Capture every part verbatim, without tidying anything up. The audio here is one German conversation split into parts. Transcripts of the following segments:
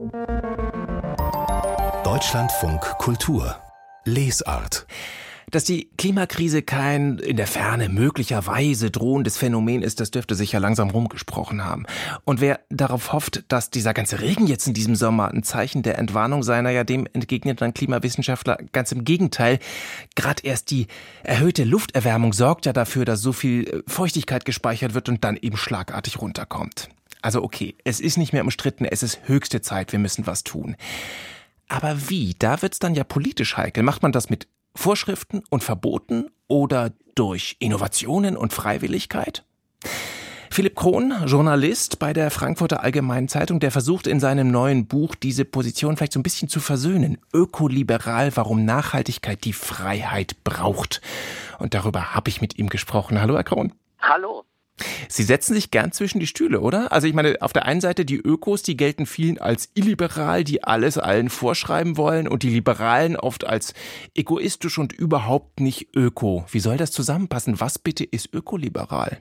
Deutschlandfunk Kultur Lesart. Dass die Klimakrise kein in der Ferne möglicherweise drohendes Phänomen ist, das dürfte sich ja langsam rumgesprochen haben. Und wer darauf hofft, dass dieser ganze Regen jetzt in diesem Sommer ein Zeichen der Entwarnung sei, naja, dem entgegnet ein Klimawissenschaftler ganz im Gegenteil. Gerade erst die erhöhte Lufterwärmung sorgt ja dafür, dass so viel Feuchtigkeit gespeichert wird und dann eben schlagartig runterkommt. Also okay, es ist nicht mehr umstritten, es ist höchste Zeit, wir müssen was tun. Aber wie? Da wird's dann ja politisch heikel. Macht man das mit Vorschriften und Verboten oder durch Innovationen und Freiwilligkeit? Philipp Krohn, Journalist bei der Frankfurter Allgemeinen Zeitung, der versucht in seinem neuen Buch diese Position vielleicht so ein bisschen zu versöhnen. Ökoliberal, warum Nachhaltigkeit die Freiheit braucht. Und darüber habe ich mit ihm gesprochen. Hallo, Herr Krohn. Hallo. Sie setzen sich gern zwischen die Stühle, oder? Also ich meine, auf der einen Seite die Ökos, die gelten vielen als illiberal, die alles allen vorschreiben wollen, und die Liberalen oft als egoistisch und überhaupt nicht öko. Wie soll das zusammenpassen? Was bitte ist ökoliberal?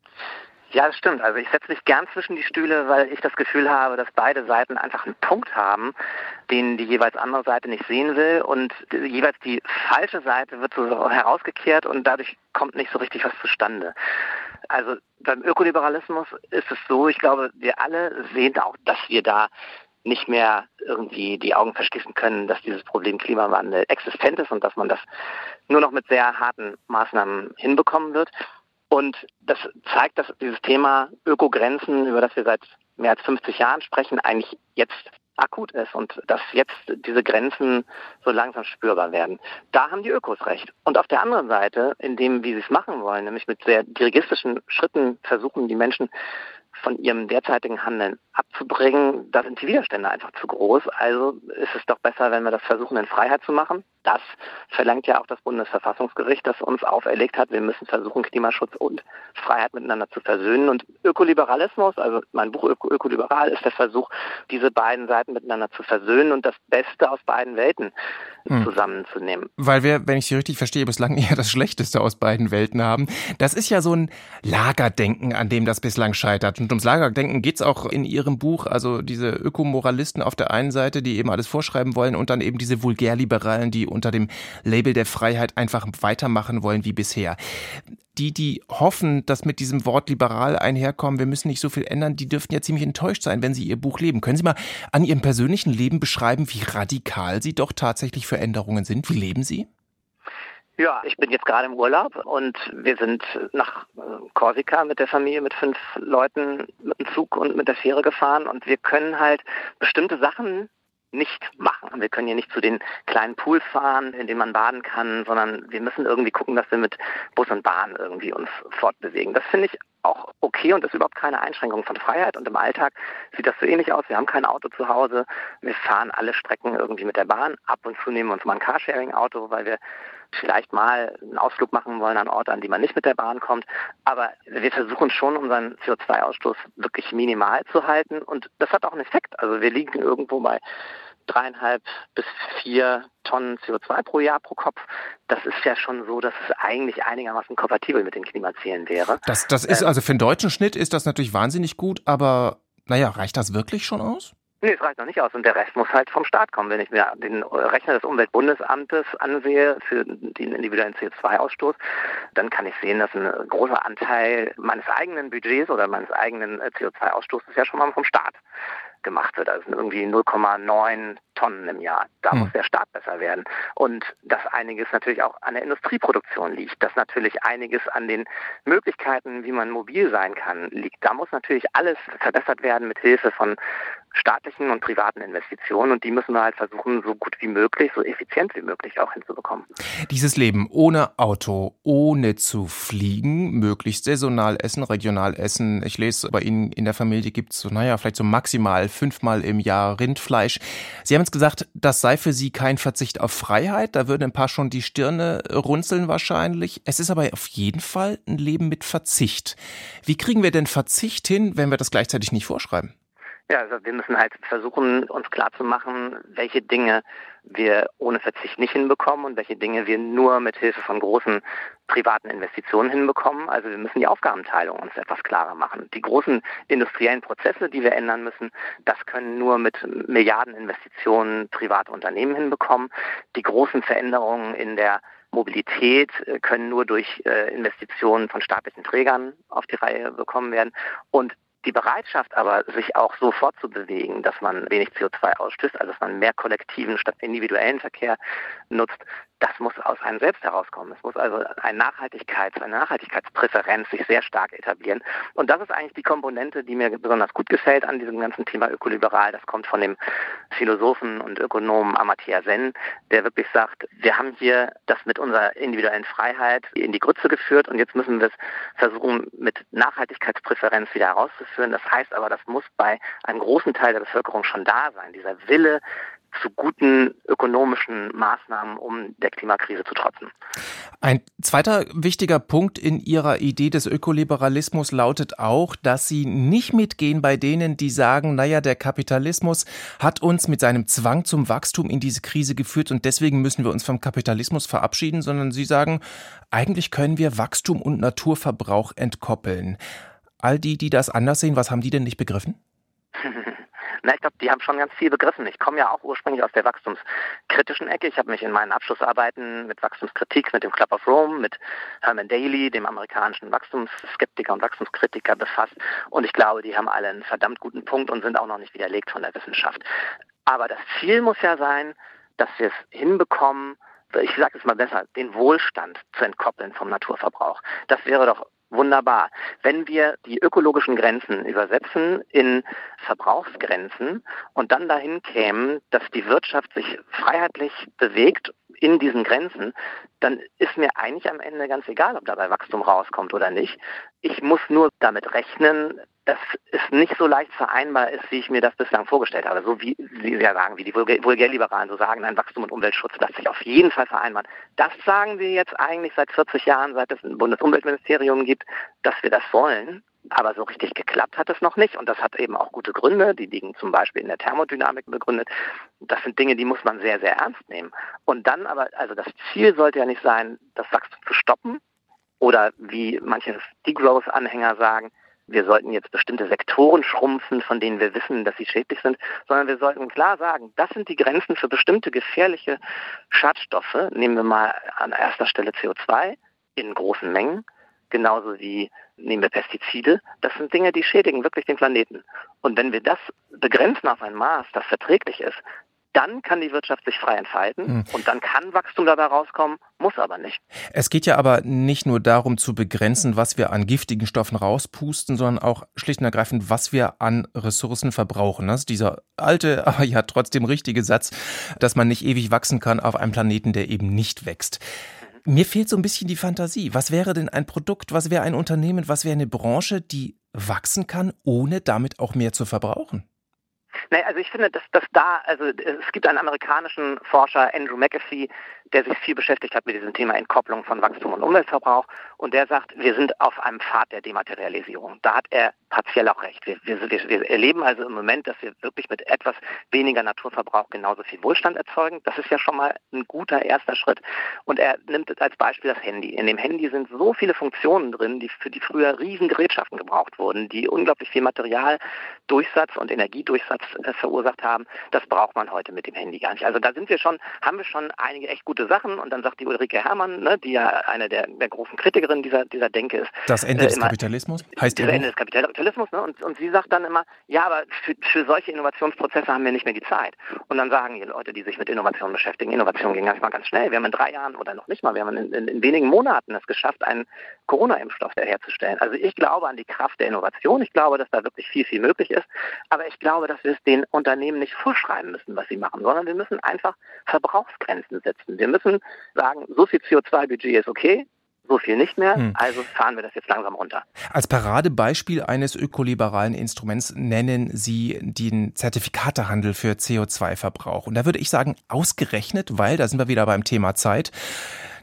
Ja, das stimmt. Also ich setze mich gern zwischen die Stühle, weil ich das Gefühl habe, dass beide Seiten einfach einen Punkt haben, den die jeweils andere Seite nicht sehen will, und jeweils die falsche Seite wird so herausgekehrt und dadurch kommt nicht so richtig was zustande. Also beim Ökoliberalismus ist es so, ich glaube, wir alle sehen auch, dass wir da nicht mehr irgendwie die Augen verschließen können, dass dieses Problem Klimawandel existent ist und dass man das nur noch mit sehr harten Maßnahmen hinbekommen wird. Und das zeigt, dass dieses Thema Ökogrenzen, über das wir seit mehr als fünfzig Jahren sprechen, eigentlich jetzt akut ist und dass jetzt diese Grenzen so langsam spürbar werden. Da haben die Ökos recht. Und auf der anderen Seite, in dem, wie sie es machen wollen, nämlich mit sehr dirigistischen Schritten versuchen, die Menschen von ihrem derzeitigen Handeln abzubringen, da sind die Widerstände einfach zu groß. Also ist es doch besser, wenn wir das versuchen, in Freiheit zu machen. Das verlangt ja auch das Bundesverfassungsgericht, das uns auferlegt hat, wir müssen versuchen, Klimaschutz und Freiheit miteinander zu versöhnen. Und Ökoliberalismus, also mein Buch Öko Ökoliberal, ist der Versuch, diese beiden Seiten miteinander zu versöhnen und das Beste aus beiden Welten hm. zusammenzunehmen. Weil wir, wenn ich Sie richtig verstehe, bislang eher das Schlechteste aus beiden Welten haben. Das ist ja so ein Lagerdenken, an dem das bislang scheitert. Und ums Lagerdenken geht's auch in Ihrem Buch, also diese Ökomoralisten auf der einen Seite, die eben alles vorschreiben wollen, und dann eben diese Vulgärliberalen, die unter dem Label der Freiheit einfach weitermachen wollen wie bisher. Die, die hoffen, dass mit diesem Wort liberal einherkommen, wir müssen nicht so viel ändern, die dürften ja ziemlich enttäuscht sein, wenn sie ihr Buch leben. Können Sie mal an Ihrem persönlichen Leben beschreiben, wie radikal Sie doch tatsächlich für Änderungen sind? Wie leben Sie? Ja, ich bin jetzt gerade im Urlaub und wir sind nach Korsika mit der Familie, mit fünf Leuten mit dem Zug und mit der Fähre gefahren, und wir können halt bestimmte Sachen nicht machen. Wir können hier nicht zu den kleinen Pools fahren, in denen man baden kann, sondern wir müssen irgendwie gucken, dass wir mit Bus und Bahn irgendwie uns fortbewegen. Das finde ich auch okay und ist überhaupt keine Einschränkung von Freiheit. Und im Alltag sieht das so ähnlich aus. Wir haben kein Auto zu Hause. Wir fahren alle Strecken irgendwie mit der Bahn. Ab und zu nehmen wir uns mal ein Carsharing-Auto, weil wir vielleicht mal einen Ausflug machen wollen an Orte, an die man nicht mit der Bahn kommt. Aber wir versuchen schon, unseren C O zwei Ausstoß wirklich minimal zu halten. Und das hat auch einen Effekt. Also wir liegen irgendwo bei dreieinhalb bis vier Tonnen C O zwei pro Jahr pro Kopf. Das ist ja schon so, dass es eigentlich einigermaßen kompatibel mit den Klimazielen wäre. Das, das ist also für den deutschen Schnitt ist das natürlich wahnsinnig gut, aber naja, reicht das wirklich schon aus? Nee, es reicht noch nicht aus und der Rest muss halt vom Staat kommen. Wenn ich mir den Rechner des Umweltbundesamtes ansehe für den individuellen C O zwei Ausstoß, dann kann ich sehen, dass ein großer Anteil meines eigenen Budgets oder meines eigenen C O zwei Ausstoßes ja schon mal vom Staat gemacht wird. Also sind irgendwie null Komma neun Tonnen im Jahr. Da hm. muss der Staat besser werden. Und dass einiges natürlich auch an der Industrieproduktion liegt, dass natürlich einiges an den Möglichkeiten, wie man mobil sein kann, liegt. Da muss natürlich alles verbessert werden mit Hilfe von staatlichen und privaten Investitionen, und die müssen wir halt versuchen, so gut wie möglich, so effizient wie möglich auch hinzubekommen. Dieses Leben ohne Auto, ohne zu fliegen, möglichst saisonal essen, regional essen. Ich lese, bei Ihnen in der Familie gibt es so, naja, vielleicht so maximal fünfmal im Jahr Rindfleisch. Sie haben jetzt gesagt, das sei für Sie kein Verzicht auf Freiheit, da würden ein paar schon die Stirne runzeln wahrscheinlich. Es ist aber auf jeden Fall ein Leben mit Verzicht. Wie kriegen wir denn Verzicht hin, wenn wir das gleichzeitig nicht vorschreiben? Ja, also wir müssen halt versuchen, uns klarzumachen, welche Dinge wir ohne Verzicht nicht hinbekommen und welche Dinge wir nur mit Hilfe von großen privaten Investitionen hinbekommen. Also wir müssen die Aufgabenteilung uns etwas klarer machen. Die großen industriellen Prozesse, die wir ändern müssen, das können nur mit Milliardeninvestitionen private Unternehmen hinbekommen. Die großen Veränderungen in der Mobilität können nur durch Investitionen von staatlichen Trägern auf die Reihe bekommen werden. Und die Bereitschaft aber, sich auch so fortzubewegen, dass man wenig C O zwei ausstößt, also dass man mehr kollektiven statt individuellen Verkehr nutzt, das muss aus einem selbst herauskommen. Es muss also eine Nachhaltigkeits-, eine Nachhaltigkeitspräferenz sich sehr stark etablieren. Und das ist eigentlich die Komponente, die mir besonders gut gefällt an diesem ganzen Thema ökoliberal. Das kommt von dem Philosophen und Ökonomen Amartya Sen, der wirklich sagt, wir haben hier das mit unserer individuellen Freiheit in die Grütze geführt und jetzt müssen wir es versuchen, mit Nachhaltigkeitspräferenz wieder herauszuführen. Das heißt aber, das muss bei einem großen Teil der Bevölkerung schon da sein, dieser Wille zu guten ökonomischen Maßnahmen, um der Klimakrise zu trotzen. Ein zweiter wichtiger Punkt in Ihrer Idee des Ökoliberalismus lautet auch, dass Sie nicht mitgehen bei denen, die sagen, naja, der Kapitalismus hat uns mit seinem Zwang zum Wachstum in diese Krise geführt und deswegen müssen wir uns vom Kapitalismus verabschieden, sondern Sie sagen, eigentlich können wir Wachstum und Naturverbrauch entkoppeln. All die, die das anders sehen, was haben die denn nicht begriffen? Na, ich glaube, die haben schon ganz viel begriffen. Ich komme ja auch ursprünglich aus der wachstumskritischen Ecke. Ich habe mich in meinen Abschlussarbeiten mit Wachstumskritik, mit dem Club of Rome, mit Herman Daly, dem amerikanischen Wachstumsskeptiker und Wachstumskritiker befasst. Und ich glaube, die haben alle einen verdammt guten Punkt und sind auch noch nicht widerlegt von der Wissenschaft. Aber das Ziel muss ja sein, dass wir es hinbekommen, ich sage es mal besser, den Wohlstand zu entkoppeln vom Naturverbrauch. Das wäre doch wunderbar. Wenn wir die ökologischen Grenzen übersetzen in Verbrauchsgrenzen und dann dahin kämen, dass die Wirtschaft sich freiheitlich bewegt in diesen Grenzen, dann ist mir eigentlich am Ende ganz egal, ob dabei Wachstum rauskommt oder nicht. Ich muss nur damit rechnen, dass es nicht so leicht vereinbar ist, wie ich mir das bislang vorgestellt habe. So wie Sie ja sagen, wie die Vulgärliberalen so sagen, ein Wachstum und Umweltschutz lässt sich auf jeden Fall vereinbaren. Das sagen wir jetzt eigentlich seit vierzig Jahren, seit es ein Bundesumweltministerium gibt, dass wir das wollen. Aber so richtig geklappt hat es noch nicht. Und das hat eben auch gute Gründe. Die liegen zum Beispiel in der Thermodynamik begründet. Das sind Dinge, die muss man sehr, sehr ernst nehmen. Und dann aber, also das Ziel sollte ja nicht sein, das Wachstum zu stoppen. Oder wie manche Degrowth-Anhänger sagen, wir sollten jetzt bestimmte Sektoren schrumpfen, von denen wir wissen, dass sie schädlich sind, sondern wir sollten klar sagen, das sind die Grenzen für bestimmte gefährliche Schadstoffe. Nehmen wir mal an erster Stelle C O zwei in großen Mengen, genauso wie nehmen wir Pestizide. Das sind Dinge, die schädigen wirklich den Planeten. Und wenn wir das begrenzen auf ein Maß, das verträglich ist, dann kann die Wirtschaft sich frei entfalten hm. und dann kann Wachstum dabei rauskommen, muss aber nicht. Es geht ja aber nicht nur darum zu begrenzen, was wir an giftigen Stoffen rauspusten, sondern auch schlicht und ergreifend, was wir an Ressourcen verbrauchen. Das ist dieser alte, aber ja trotzdem richtige Satz, dass man nicht ewig wachsen kann auf einem Planeten, der eben nicht wächst. Mhm. Mir fehlt so ein bisschen die Fantasie. Was wäre denn ein Produkt, was wäre ein Unternehmen, was wäre eine Branche, die wachsen kann, ohne damit auch mehr zu verbrauchen? Nee, also ich finde, dass, dass da, also es gibt einen amerikanischen Forscher, Andrew McAfee, der sich viel beschäftigt hat mit diesem Thema Entkopplung von Wachstum und Umweltverbrauch. Und der sagt, wir sind auf einem Pfad der Dematerialisierung. Da hat er partiell auch recht. Wir, wir, wir erleben also im Moment, dass wir wirklich mit etwas weniger Naturverbrauch genauso viel Wohlstand erzeugen. Das ist ja schon mal ein guter erster Schritt. Und er nimmt als Beispiel das Handy. In dem Handy sind so viele Funktionen drin, die für die früher riesen Gerätschaften gebraucht wurden, die unglaublich viel Materialdurchsatz und Energiedurchsatz äh, verursacht haben. Das braucht man heute mit dem Handy gar nicht. Also da sind wir schon, haben wir schon einige echt gute Sachen. Und dann sagt die Ulrike Herrmann, ne, die ja eine der, der großen Kritikerinnen dieser, dieser Denke ist. Das Ende äh, des immer, Kapitalismus? Heißt das Ende des Kapitalismus. Ne? Und, und sie sagt dann immer, ja, aber für, für solche Innovationsprozesse haben wir nicht mehr die Zeit. Und dann sagen die Leute, die sich mit Innovation beschäftigen, Innovation ging manchmal ganz schnell. Wir haben in drei Jahren oder noch nicht mal, wir haben in, in, in wenigen Monaten es geschafft, einen Corona-Impfstoff herzustellen. Also ich glaube an die Kraft der Innovation. Ich glaube, dass da wirklich viel, viel möglich ist. Aber ich glaube, dass wir es den Unternehmen nicht vorschreiben müssen, was sie machen, sondern wir müssen einfach Verbrauchsgrenzen setzen. Wir müssen sagen, so viel C O zwei Budget ist okay, so viel nicht mehr, hm. also fahren wir das jetzt langsam runter. Als Paradebeispiel eines ökoliberalen Instruments nennen Sie den Zertifikatehandel für C O zwei Verbrauch. Und da würde ich sagen, ausgerechnet, weil, da sind wir wieder beim Thema Zeit,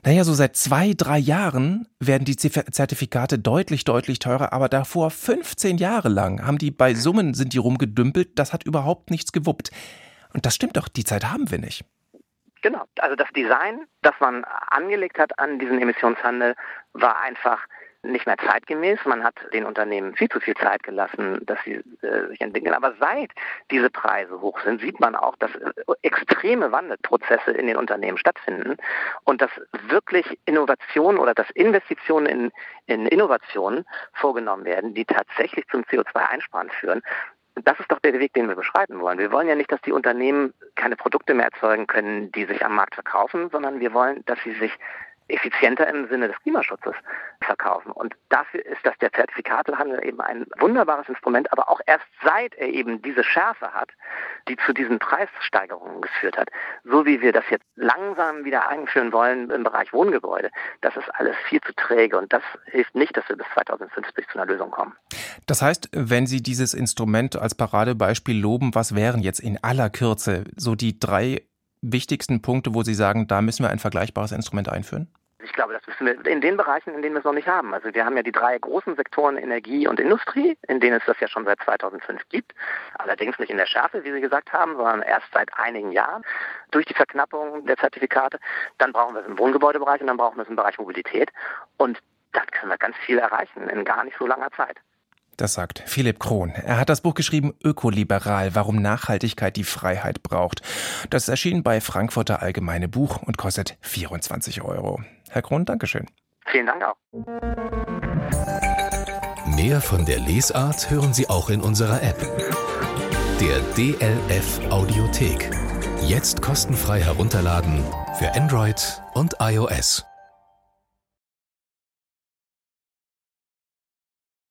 Naja, so seit zwei, drei Jahren werden die Zertifikate deutlich, deutlich teurer, aber davor fünfzehn Jahre lang haben die bei Summen, sind die rumgedümpelt, das hat überhaupt nichts gewuppt. Und das stimmt doch, die Zeit haben wir nicht. Genau, also das Design, das man angelegt hat an diesen Emissionshandel, war einfach nicht mehr zeitgemäß. Man hat den Unternehmen viel zu viel Zeit gelassen, dass sie äh, sich entwickeln. Aber seit diese Preise hoch sind, sieht man auch, dass äh, extreme Wandelprozesse in den Unternehmen stattfinden und dass wirklich Innovationen oder dass Investitionen in, in Innovationen vorgenommen werden, die tatsächlich zum C O zwei Einsparen führen. Das ist doch der Weg, den wir beschreiten wollen. Wir wollen ja nicht, dass die Unternehmen keine Produkte mehr erzeugen können, die sich am Markt verkaufen, sondern wir wollen, dass sie sich effizienter im Sinne des Klimaschutzes verkaufen. Und dafür ist das der Zertifikatehandel eben ein wunderbares Instrument, aber auch erst seit er eben diese Schärfe hat, die zu diesen Preissteigerungen geführt hat, so wie wir das jetzt langsam wieder einführen wollen im Bereich Wohngebäude, das ist alles viel zu träge und das hilft nicht, dass wir bis zweitausendfünfzig zu einer Lösung kommen. Das heißt, wenn Sie dieses Instrument als Paradebeispiel loben, was wären jetzt in aller Kürze so die drei wichtigsten Punkte, wo Sie sagen, da müssen wir ein vergleichbares Instrument einführen? Ich glaube, das müssen wir in den Bereichen, in denen wir es noch nicht haben. Also wir haben ja die drei großen Sektoren Energie und Industrie, in denen es das ja schon seit zweitausendfünf gibt. Allerdings nicht in der Schärfe, wie Sie gesagt haben, sondern erst seit einigen Jahren durch die Verknappung der Zertifikate. Dann brauchen wir es im Wohngebäudebereich und dann brauchen wir es im Bereich Mobilität. Und dann können wir ganz viel erreichen in gar nicht so langer Zeit. Das sagt Philipp Krohn. Er hat das Buch geschrieben Ökoliberal, warum Nachhaltigkeit die Freiheit braucht. Das erschien bei Frankfurter Allgemeine Buch und kostet vierundzwanzig Euro. Herr Krohn, Dankeschön. Vielen Dank auch. Mehr von der Lesart hören Sie auch in unserer App. Der D L F Audiothek. Jetzt kostenfrei herunterladen für Android und iOS.